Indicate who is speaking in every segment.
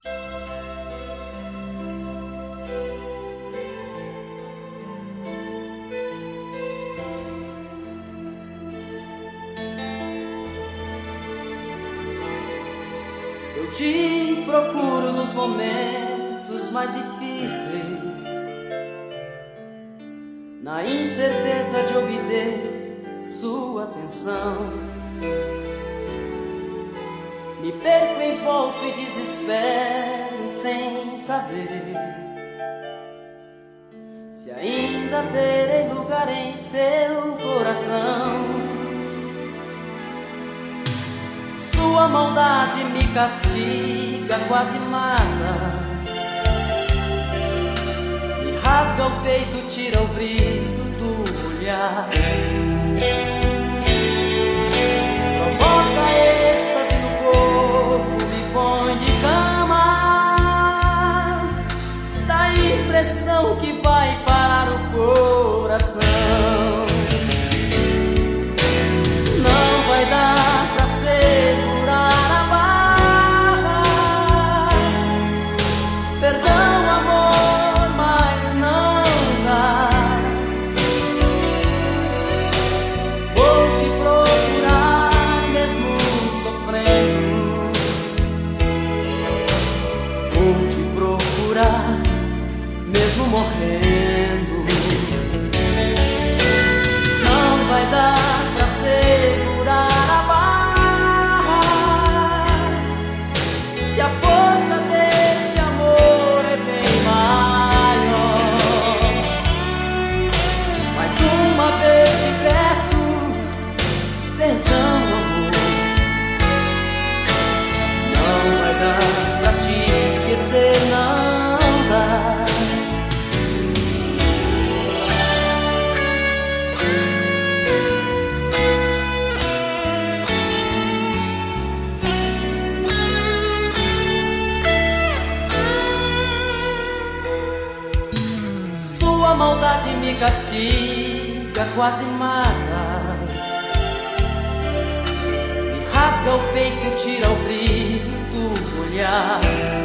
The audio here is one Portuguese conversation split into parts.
Speaker 1: Eu te procuro nos momentos mais difíceis, na incerteza de obter sua atenção. Me perco em volta e desespero sem saber se ainda terei lugar em seu coração. Sua maldade me castiga, quase mata, me rasga o peito, tira o brilho do olhar, provoca êxtase no corpo, me põe de cama, dá a impressão que vai parar o coração. Não vai dar pra segurar a barra, perdão, amor, mas não dá. Vou te procurar mesmo sofrendo, vou te procurar mesmo morrendo. Não vai dar pra segurar a barra, se a força desse amor é bem maior. Mais uma vez te peço perdão, amor. Não vai dar pra te esquecer, não dá. Sua maldade me castiga, quase mata, me rasga o peito, tira o brilho do olhar,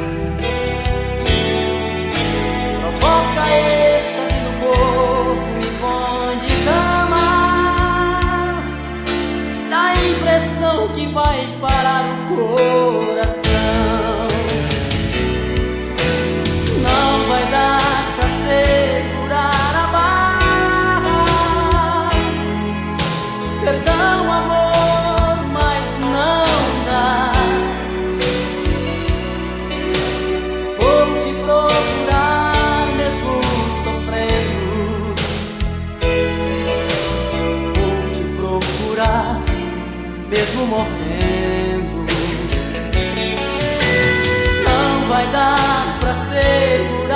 Speaker 1: provoca êxtase no corpo, me põe de cama, dá a impressão que vai parar o coração. Não vai dar pra segurar a barra, perdão, amor, mas não dá. Vou te procurar mesmo sofrendo, vou te procurar mesmo morrendo. Não vai dar pra segurar